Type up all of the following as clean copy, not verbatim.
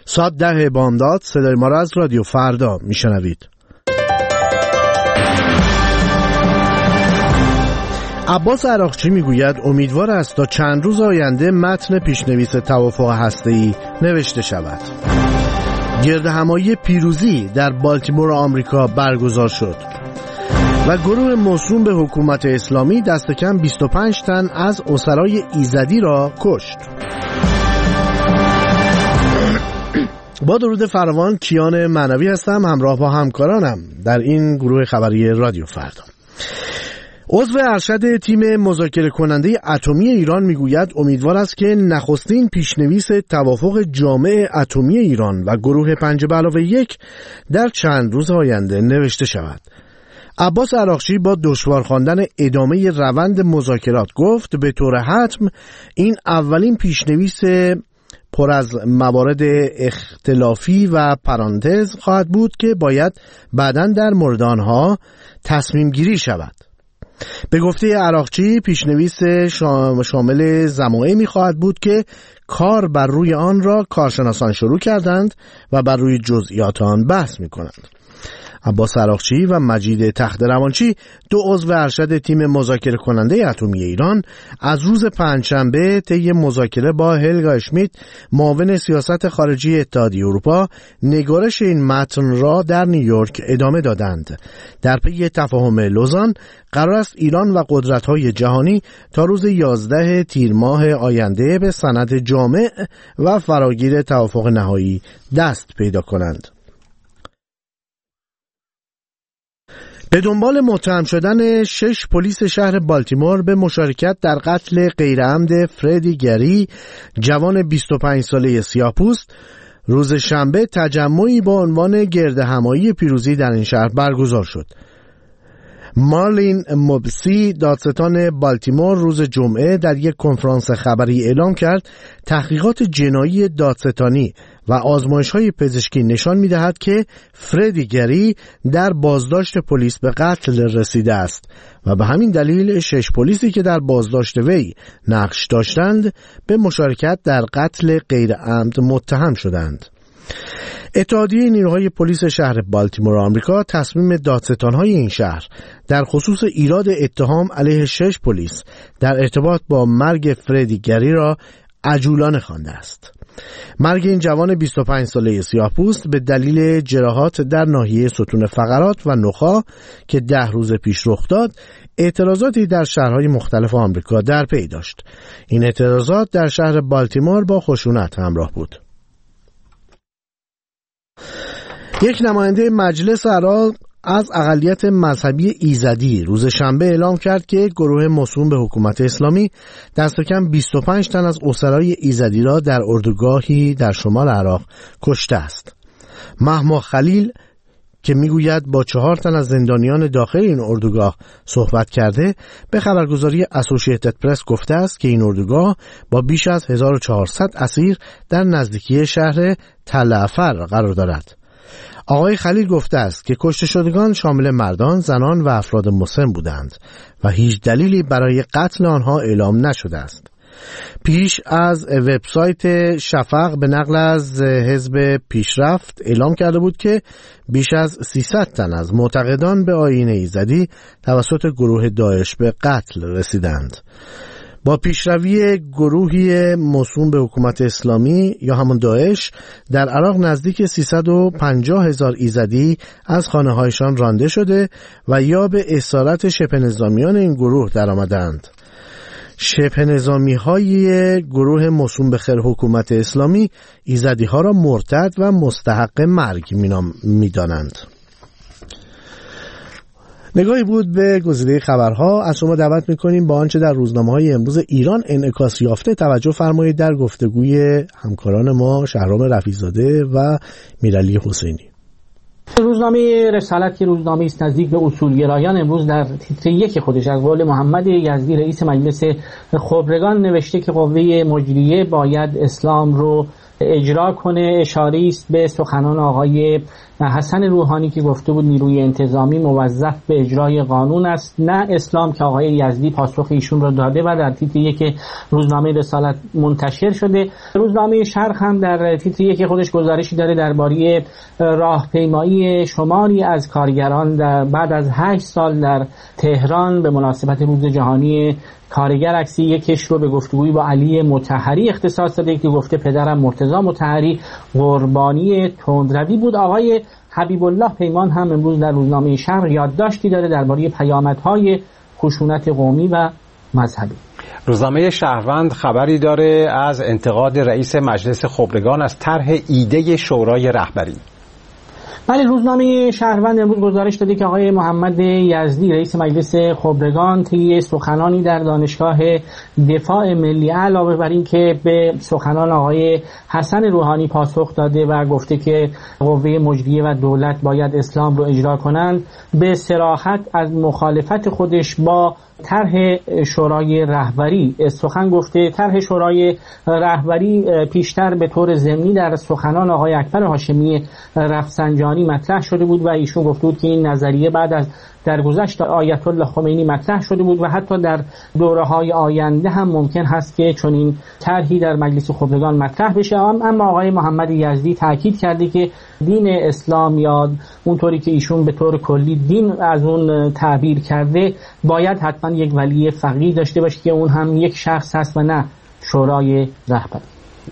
ساعت 10 بامداد صدای ما را از رادیو فردا میشنوید. عباس عراقچی میگوید امیدوار است تا چند روز آینده متن پیشنویس توافق هسته‌ای نوشته شود. گردهمایی پیروزی در بالتیمور آمریکا برگزار شد و گروه موسوم به حکومت اسلامی دست کم 25 تن از اسرای ایزدی را کشت. با درود فراوان، کیان معنوی هستم، همراه با همکارانم در این گروه خبری رادیو فردا. عضو ارشد تیم مذاکره کننده اتمی ایران میگوید امیدوار است که نخستین پیشنویس توافق جامع اتمی ایران و گروه 5+1 در چند روز آینده نوشته شود. عباس عراقچی با دشوار خواندن ادامه روند مذاکرات گفت به طور حتم این اولین پیشنویس پر از موارد اختلافی و پرانتز خواهد بود که باید بعداً در مورد آنها تصمیم گیری شود. به گفته عراقچی پیشنویس شامل ضمایمی خواهد بود که کار بر روی آن را کارشناسان شروع کردند و بر روی جزئیات آن بحث می کنند. عباس عراقچی و مجید تخت روانچی، دو عضو ارشد تیم مذاکره کننده اتمی ایران، از روز پنجشنبه طی مذاکره با هلگا اشمیت، معاون سیاست خارجی اتحادیه اروپا، نگارش این متن را در نیویورک ادامه دادند. در پی تفاهم لوزان قرار است ایران و قدرت‌های جهانی تا روز 11 تیر ماه آینده به سند جامع و فراگیر توافق نهایی دست پیدا کنند. به دنبال متهم شدن 6 پلیس شهر بالتیمور به مشارکت در قتل غیرعمد فردی گری، جوان 25 ساله سیاه‌پوست، روز شنبه تجمعی با عنوان گردهمایی پیروزی در این شهر برگزار شد. مارلین موبسی، دادستان بالتیمور، روز جمعه در یک کنفرانس خبری اعلام کرد تحقیقات جنایی دادستانی و آزمایش‌های پزشکی نشان می‌دهد که فردی گری در بازداشت پلیس به قتل رسیده است و به همین دلیل 6 پلیسی که در بازداشت وی نقش داشتند به مشارکت در قتل غیرعمد متهم شدند. اتحادیه نیروهای پلیس شهر بالتیمور آمریکا تصمیم دادستان‌های این شهر در خصوص ایراد اتهام علیه 6 پلیس در ارتباط با مرگ فردی گری را عجولانه خوانده است. مرگ این جوان 25 ساله سیاه‌پوست به دلیل جراحات در ناحیه ستون فقرات و نخاع که 10 روز پیش رخ داد، اعتراضاتی در شهرهای مختلف آمریکا در پی داشت. این اعتراضات در شهر بالتیمور با خشونت همراه بود. یک نماینده مجلس عراق از اقلیت مذهبی ایزدی روز شنبه اعلام کرد که گروه موسوم به حکومت اسلامی دست کم 25 تن از اسرای ایزدی را در اردوگاهی در شمال عراق کشته است. مهما خلیل که میگوید با 4 تن از زندانیان داخل این اردوگاه صحبت کرده، به خبرگزاری اسوسییتد پرس گفته است که این اردوگاه با بیش از 1400 اسیر در نزدیکی شهر تل عفر قرار دارد. آقای خلیل گفته است که کشته شدگان شامل مردان، زنان و افراد مسن بودند و هیچ دلیلی برای قتل آنها اعلام نشده است. پیش از وبسایت شفق به نقل از حزب پیشرفت اعلام کرده بود که بیش از 300 تن از معتقدان به آیین ایزدی توسط گروه داعش به قتل رسیدند. با پیشروی گروهی موسوم به حکومت اسلامی یا همون داعش در عراق نزدیک 350,000 ایزدی از خانه‌هایشان رانده شده و یا به اسارت شبه نظامیان این گروه درآمدند. شبه نظامی های گروه موسوم به حکومت اسلامی ایزدی ها را مرتد و مستحق مرگ می‌دانند. نگاهی بود به گزیده خبرها. از شما دعوت می‌کنیم با آنچه در روزنامه‌های امروز ایران انعکاس یافته توجه فرمایید در گفتگوی همکاران ما شهرام رفیع‌زاده و میرعلی حسینی. روزنامه رسالت که روزنامه است نزدیک به اصولگرایان امروز در تیتر 1 خودش از قول محمد یزدی رئیس مجلس خبرگان نوشته که قوه مجریه باید اسلام رو اجرا کنه. اشاره است به سخنان آقای حسن روحانی که گفته بود نیروی انتظامی موظف به اجرای قانون است نه اسلام، که آقای یزدی پاسخ ایشون را داده و در تیتر 1 روزنامه رسالت منتشر شده. روزنامه شرق هم در تیتر 1 خودش گزارشی داره درباره راهپیمایی شماری از کارگران بعد از 8 سال در تهران به مناسبت روز جهانی کارگر. عکسی یکش رو به گفتگویی با علی مطهری اختصاص داده که گفته پدرم مرتضی مطهری قربانی تندروی بود. آقای حبیب الله پیمان هم امروز در روزنامه شرق یادداشتی داره درباره پیامدهای خشونت قومی و مذهبی. روزنامه شهروند خبری داره از انتقاد رئیس مجلس خبرگان از طرح ایده شورای رهبری. بله، روزنامه شهروند امروز گزارش داده که آقای محمد یزدی رئیس مجلس خبرگان طی سخنانی در دانشگاه دفاع ملی علاوه بر این که به سخنان آقای حسن روحانی پاسخ داده و گفته که قوه مجریه و دولت باید اسلام رو اجرا کنند، به صراحت از مخالفت خودش با طرح شورای رهبری سخن گفته. طرح شورای رهبری پیشتر به طور ضمنی در سخنان آقای اکبر هاشمی رفسنجانی مطرح شده بود و ایشون گفته بود که این نظریه بعد از درگذشت آیت الله خمینی مطرح شده بود و حتی در دوره‌های آینده هم ممکن هست که چنین طرحی در مجلس خبرگان مطرح بشه. اما آقای محمد یزدی تاکید کرده که دین اسلام یا اونطوری که ایشون به طور کلی دین از اون تعبیر کرده باید حتما یک ولی فقیه داشته باشه که اون هم یک شخص هست و نه شورای رهبری.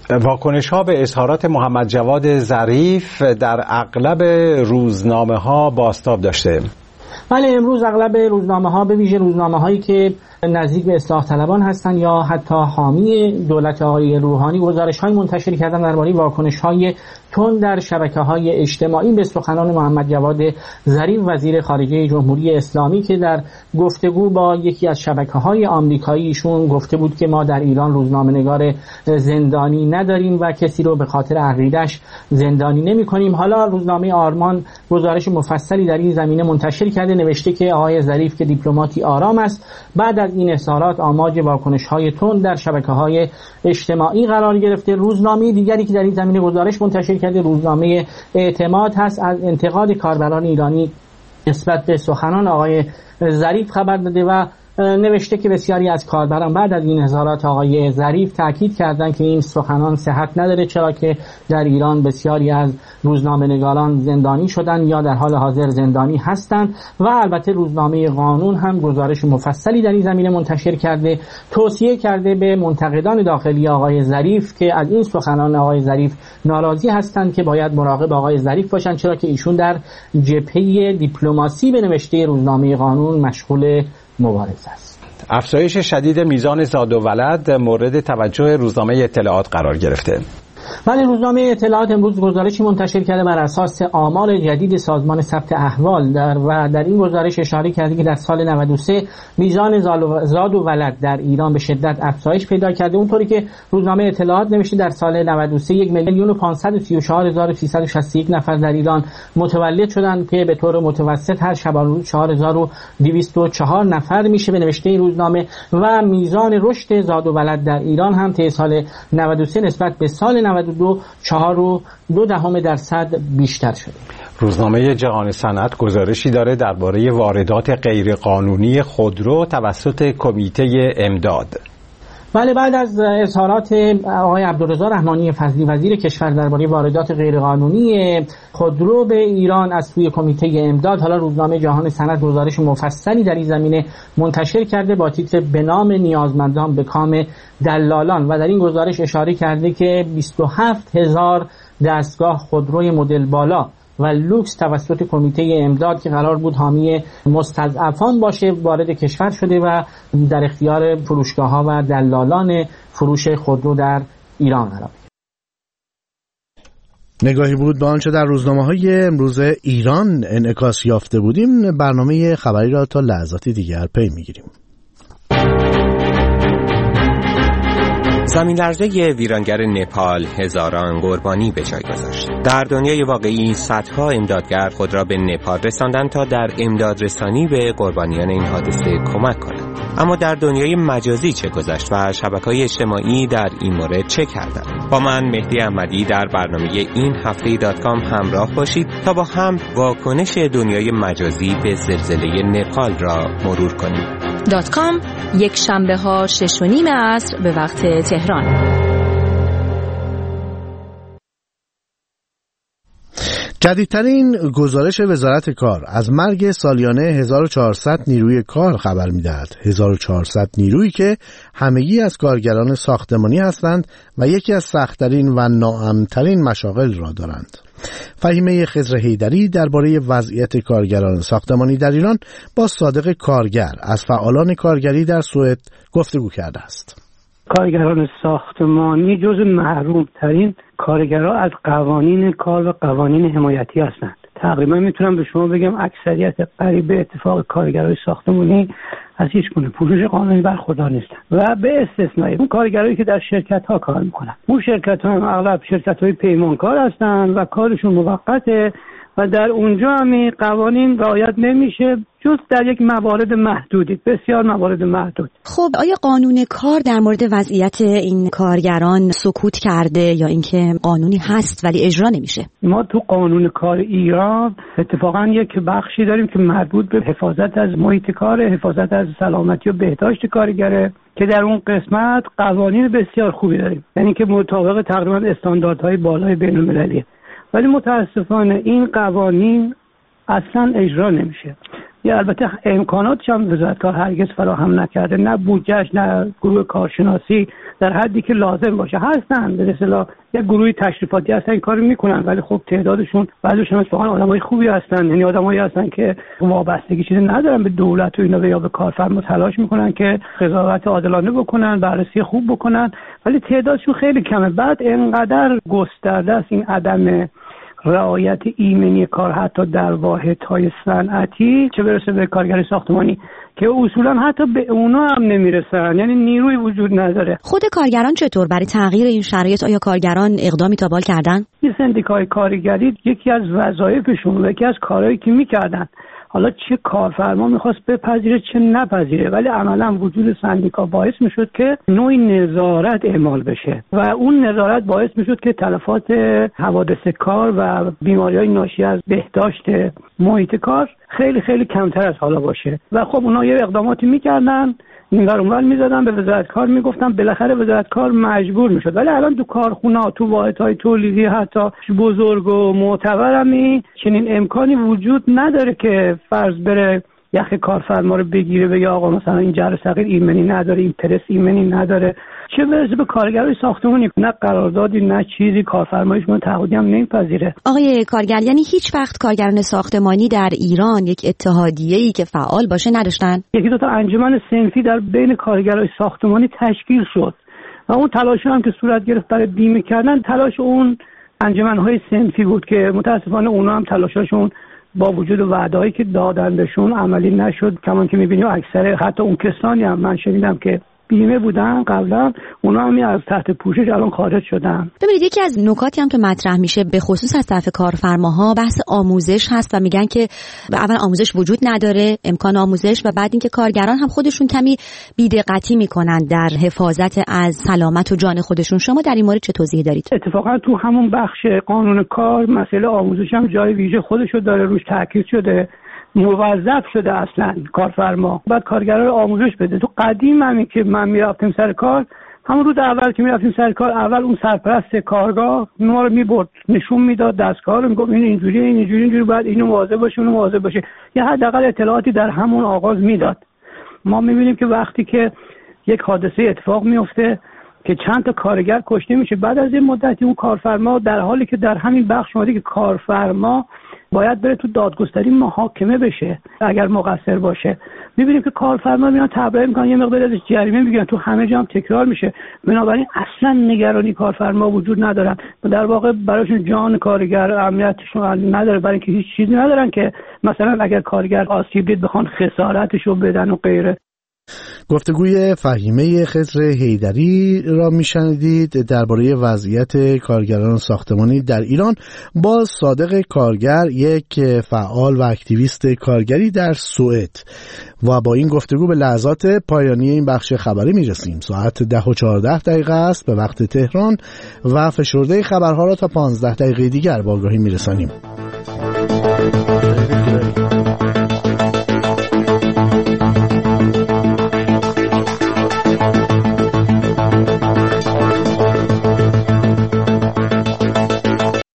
واکنش ها به اظهارات محمد جواد ظریف در اغلب روزنامه ها بازتاب داشته. بله، امروز اغلب روزنامه ها به ویژه روزنامه هایی که نزدیک به اصلاح طلبان هستند یا حتی حامی دولت آقای روحانی گزارش های منتشر کردن درباره واکنش های تند در شبکه‌های اجتماعی به سخنان محمد جواد ظریف وزیر خارجه جمهوری اسلامی که در گفتگو با یکی از شبکه‌های آمریکایی ایشون گفته بود که ما در ایران روزنامه‌نگار زندانی نداریم و کسی رو به خاطر عقیده‌اش زندانی نمی‌کنیم. حالا روزنامه آرمان گزارش مفصلی در این زمینه منتشر کرده، نوشته که آقای ظریف که دیپلماتی آرام است بعد از این اظهارات آماج واکنش‌های تند در شبکه‌های اجتماعی قرار گرفته. روزنامه دیگری که در این زمینه گزارش منتشر کرده روزنامه اعتماد هست، از انتقاد کاربران ایرانی نسبت به سخنان آقای ظریف خبر داده و نوشته که بسیاری از کاربران بعد از این اظهارات آقای ظریف تاکید کردند که این سخنان صحت نداره، چرا که در ایران بسیاری از روزنامه‌نگاران زندانی شدن یا در حال حاضر زندانی هستند. و البته روزنامه قانون هم گزارش مفصلی در این زمینه منتشر کرده، توصیه کرده به منتقدان داخلی آقای ظریف که از این سخنان آقای ظریف ناراضی هستند که باید مراقب آقای ظریف باشند، چرا که ایشون در جبهه دیپلماسی به نوشته روزنامه قانون مشغول مبارزه است. افزایش شدید میزان زاد و ولد مورد توجه روزنامه اطلاعات قرار گرفته. بله، روزنامه اطلاعات امروز گزارشی منتشر کرده بر اساس آمار جدید سازمان ثبت احوال در این گزارش اشاره کرده که در سال 93 میزان زاد و ولد در ایران به شدت افزایش پیدا کرده. اونطوری که روزنامه اطلاعات نوشته در سال 93 1,534,361 نفر در ایران متولد شدند که به طور متوسط هر شبانه 4,204 نفر میشه به نوشته این روزنامه و میزان رشد زاد و ولد در ایران هم طی سال 93 نسبت به سال 92 4.2% بیشتر شده. روزنامه جهان صنعت گزارشی داره درباره واردات غیرقانونی خودرو توسط کمیته امداد. بله، بعد از اظهارات آقای عبدالرضا رحمانی فضلی وزیر کشور درباره واردات غیرقانونی خودرو به ایران از سوی کمیته امداد، حالا روزنامه جهان صنعت گزارش مفصلی در این زمینه منتشر کرده با تیتر به نام نیازمندان به کام دلالان و در این گزارش اشاره کرده که 27,000 دستگاه خودروی مدل بالا و لوکس توسط کمیته امداد که قرار بود حامی مستضعفان باشه وارد کشور شده و در اختیار فروشگاه‌ها و دلالان فروش خودرو در ایران قرار گرفت. نگاهی بود به آنچه در روزنامه‌های امروز ایران انعکاس یافته بودیم. برنامه خبری را تا لحظاتی دیگر پی می‌گیریم. زمین لرزه ویرانگر نپال هزاران قربانی به جای گذاشت. در دنیای واقعی صدها امدادگر خود را به نپال رساندند تا در امدادرسانی به قربانیان این حادثه کمک کنند. اما در دنیای مجازی چه گذشت و شبکه‌های اجتماعی در این مورد چه کردند؟ با من مهدی احمدی در برنامه این هفته .com همراه باشید تا با هم واکنش دنیای مجازی به زلزله نپال را مرور کنیم. .com یک شنبه ها 6:30 عصر به وقت تهران. جدیدترین گزارش وزارت کار از مرگ سالیانه 1400 نیروی کار خبر می‌دهد. 1400 نیرویی که همگی از کارگران ساختمانی هستند و یکی از سخت‌ترین و ناامن‌ترین مشاغل را دارند. فهیمه خضر حیدری درباره وضعیت کارگران ساختمانی در ایران با صادق کارگر از فعالان کارگری در سوئد گفتگو کرده است. کارگران ساختمانی جزو محروم‌ترین کارگرها از قوانین کار و قوانین حمایتی هستند. تقریبا میتونم به شما بگم اکثریت قریب به اتفاق کارگرای ساختمانی از هیچ گونه پوشش قانونی برخوردار نیستند و به استثنای اون کارگرایی که در شرکت‌ها کار میکنن. اون شرکت‌ها هم اغلب شرکت‌های پیمانکار هستند و کارشون موقته و در اونجا هم قوانین رعایت نمیشه جز در یک موارد محدودی، بسیار موارد محدود. خب آیا قانون کار در مورد وضعیت این کارگران سکوت کرده یا اینکه قانونی هست ولی اجرا نمیشه؟ ما تو قانون کار ایران اتفاقا یک بخشی داریم که مربوط به حفاظت از محیط کار، حفاظت از سلامتی و بهداشت کارگره که در اون قسمت قوانین بسیار خوبی داریم، یعنی که مطابق تقریبا استانداردهای بالای بین‌المللیه. ولی متاسفانه این قوانین اصلا اجرا نمیشه. یا البته امکاناتش هم وزارت کار هرگز فراهم نکرده، نه بودجهش نه گروه کارشناسی در حدی که لازم باشه. هستن به اصطلاح یک گروه تشریفاتی هستن این کارو میکنن، ولی خب تعدادشون بعضیشون واقعا آدمای خوبی هستن، یعنی آدمایی هستن که وابستگی چیزی ندارن به دولت و اینا یا به کارفرما، تلاش میکنن که قضاوت عادلانه بکنن، بررسی خوب بکنن، ولی تعدادشون خیلی کمه. بعد اینقدر گسترده است این عدم رعایت ایمنی کار حتی در واحدهای صنعتی، چه برسه به کارگر ساختمانی که اصولا حتی به اونا هم نمیرسن، یعنی نیروی وجود نداره. خود کارگران چطور برای تغییر این شرایط آیا کارگران اقدامی تا بال کردن؟ این سندیکای کارگری یکی از وظایفشون و یکی از کارهایی که میکردن، حالا چه کارفرما میخواست بپذیره چه نپذیره، ولی عملا وجود سندیکا باعث میشد که نوعی نظارت اعمال بشه و اون نظارت باعث میشد که تلفات حوادث کار و بیماری‌های ناشی از بهداشت محیط کار خیلی خیلی کمتر از حالا باشه. و خب اونا یه اقداماتی میکردن، این ور اونور میزدن، به وزارت کار میگفتن، بالاخره وزارت کار مجبور میشد. ولی الان تو کارخونه، تو واحدهای تولیدی حتی بزرگ و معتبرمی چنین امکانی وجود نداره که فرض بره یخ کارفرما رو بگیره بگه آقا مثلا این جر صغیر ایمنی نداره، این پرس ایمنی نداره، چه برسه به کارگرای ساختمانی، نه قراردادی نه چیزی کارفرمایشون تعهدی هم نمیپذیره. آقای کارگر، یعنی هیچ وقت کارگران ساختمانی در ایران یک اتحادیه‌ای که فعال باشه نداشتن؟ یکی دو تا انجمن صنفی در بین کارگرای ساختمانی تشکیل شد و اون تلاشی هم که صورت گرفت برای بیمه کردن تلاش اون انجمن‌های صنفی بود که متاسفانه اونا هم تلاشاشون با وجود وعده‌ای که دادن بهشون عملی نشد. کمان که می‌بینیم اکثر حتی اون کسانی هم من شنیدم که بیمه بودن قبلا، اونا هم از تحت پوشش الان خارج شدن. ببینید یکی از نکاتی هم که مطرح میشه به خصوص از طرف کارفرماها بحث آموزش هست و میگن که اول آموزش وجود نداره، امکان آموزش، و بعد اینکه کارگران هم خودشون کمی بی‌دقتی میکنن در حفاظت از سلامت و جان خودشون. شما در این مورد چه توضیحی دارید؟ اتفاقا تو همون بخش قانون کار مسئله آموزش هم جای ویژه خودشو داره، روش تاکید شده، موظف شده اصلا کارفرما بعد کارگرا رو آموزش بده. تو قدیم همین که من میرفتم سر کار، همون روز اول که میرفتیم سر کار، اول اون سرپرست کارگاه ما رو میبرد نشون میداد دستگاه رو، میگفت این اینجوری باید اینو مواظب باشه اونو مواظب باشه، یه حداقل اطلاعاتی در همون آغاز میداد. ما میبینیم که وقتی که یک حادثه اتفاق میفته که چند تا کارگر کشته میشه، بعد از این مدتی اون کارفرما در حالی که در همین بخش اومده که کارفرما باید بره تو دادگستری محاکمه بشه اگر مقصر باشه، میبینیم که کارفرما میان تبرئه میکنن، یه مقدار ازش جریمه میگیرن، تو همه جا هم تکرار میشه. بنابراین اصلا نگرانی کارفرما وجود ندارن، در واقع براشون جان کارگر امنیتشون نداره، برای اینکه هیچ چیزی ندارن که مثلا اگر کارگر آسیب دید بخوان خسارتشو بدن و غیره. گفتگوی فهیمه خضر حیدری را میشنیدید درباره وضعیت کارگران ساختمانی در ایران با صادق کارگر، یک فعال و اکتیویست کارگری در سوئد. و با این گفتگو به لحظات پایانی این بخش خبری میرسیم. ساعت 10:14 است به وقت تهران و فشرده خبرها را تا 15 دقیقه دیگر با آگاهی میرسانیم.